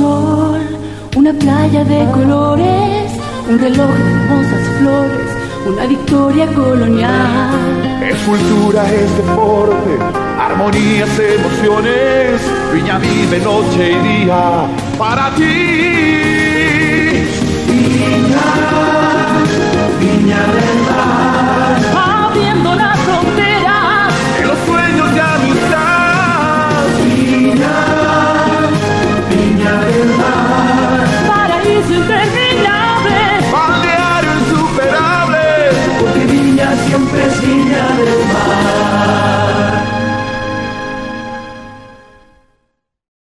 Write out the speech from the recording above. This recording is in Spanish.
sol, una playa de colores, un reloj de hermosas flores, una victoria colonial. Es cultura, es deporte, armonías, emociones, Viña vive noche y día para ti. Viña, Viña del Mar, abriendo las fronteras de los sueños de amistad. Viña, Viña del Mar, paraíso interno.